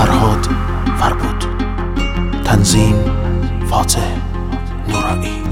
فرهاد فربود. تنظیم فاتح نورایی.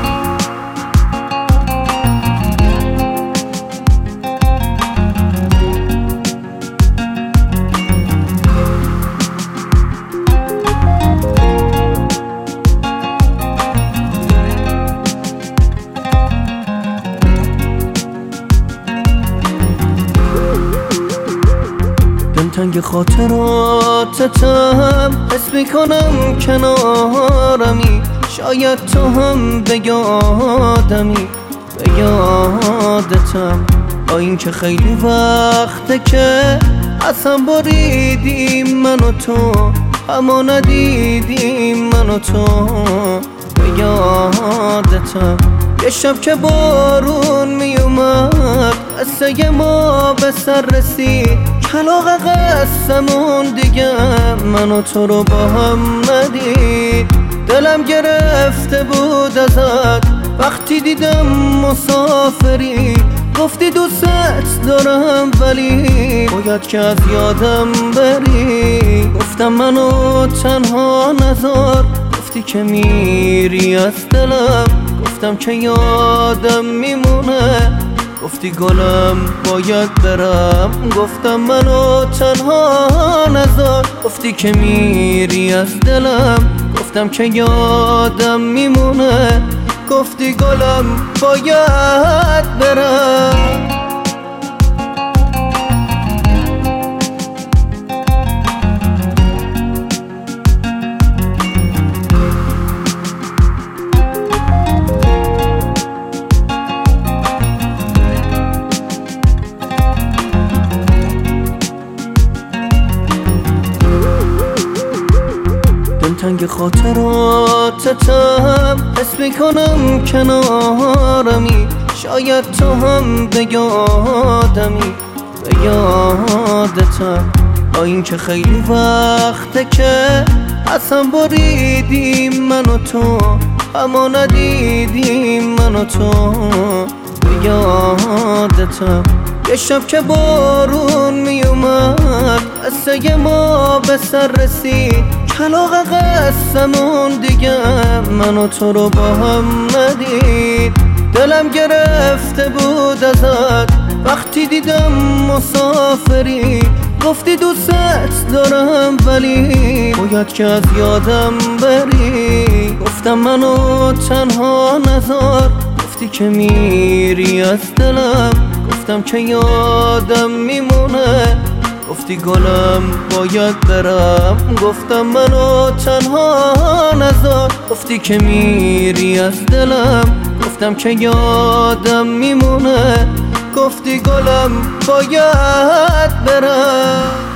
دلتنگ خاطراتتم، حس میکنم کنارمی. شاید تو هم به یادمی، به یادتم. با این که خیلی وقته که اصلا بریدیم من و تو، اما ندیدیم من و تو. به یادتم یه شب که بارون میومد، قصه ما به سر رسید. کلاغ قسمون دیگه من و تو رو با هم ندید. دلم گرفته بود ازت وقتی دیدم مسافری. گفتی دوست دارم ولی باید که از یادم بری. گفتم منو تنها نذار، گفتی که میری از دلم. گفتم که یادم میمونه، گفتی گلم باید برم. گفتم منو تنها نذار، گفتی که میری از دلم. گفتم که یادم میمونه، گفتی گلم باید برم. دلتنگ خاطراتتم، حس میکنم کنارمی. شاید تو هم به یادمی، به یادتم. با این که خیلی وقته که اصلا بریدیم من و تو، اما ندیدیم من و تو. به یادتم یه شب که بارون میومد، قصه ما به سر رسید. کلاغ قسمون دیگه من و تو رو با هم ندید. دلم گرفته بود ازت وقتی دیدم مسافری. گفتی دوست دارم ولی باید که از یادم بری. گفتم منو تنها نذار، گفتی که میری از دلم. گفتم که یادم میمونه، گفتی گلم باید برم. گفتم منو تنها نذار، گفتی که میری از دلم. گفتم که یادم میمونه، گفتی گلم باید برم.